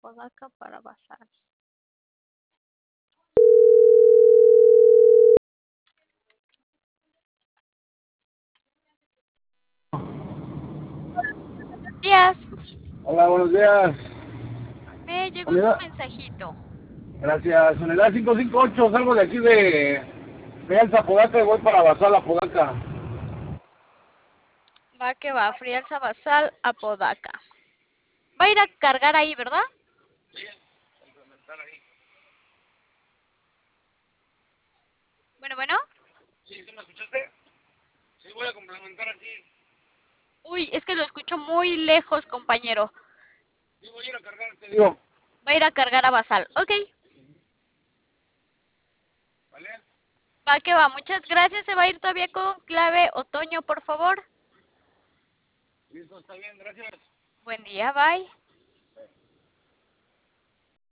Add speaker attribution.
Speaker 1: Apodaca para Basal. Buenos días.
Speaker 2: Hola, buenos días.
Speaker 1: Me llegó su
Speaker 2: Unidad,
Speaker 1: mensajito.
Speaker 2: gracias. Unidad 558, salgo de aquí de El Zapodaca y voy para Basal, Apodaca.
Speaker 1: Va que va, Frialza Basal, Apodaca. Va a ir a cargar ahí, ¿verdad? Bueno.
Speaker 2: Sí, ¿sí me escuchaste? Sí, voy a complementar aquí.
Speaker 1: Uy, es que lo escucho muy lejos, compañero.
Speaker 2: Sí, voy a ir a cargar, te digo.
Speaker 1: Va a ir a cargar a Basal. Ok,
Speaker 2: ¿Vale?
Speaker 1: va que va. Muchas gracias. Se va a ir todavía con clave otoño, por favor.
Speaker 2: Listo, está bien, gracias.
Speaker 1: Buen día, bye.